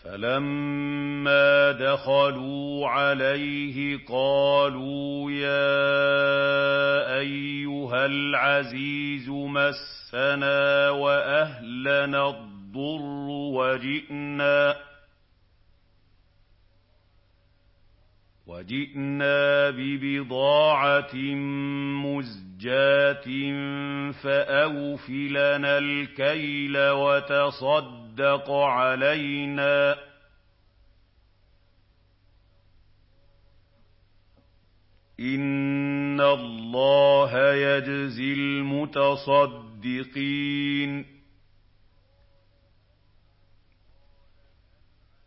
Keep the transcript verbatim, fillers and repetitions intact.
فَلَمَّا دَخَلُوا عَلَيْهِ قَالُوا يَا أَيُّهَا الْعَزِيزُ مَسَّنَا وَأَهْلَنَا الضُّرُّ وَجِئْنَا وَجِئْنَا بِبِضَاعَةٍ مُزْجَاةٍ فَأَوْفِ لَنَا الْكَيْلَ وَتَصَدَّقْ عَلَيْنَا ۖ إِنَّ اللَّهَ يَجْزِي الْمُتَصَدِّقِينَ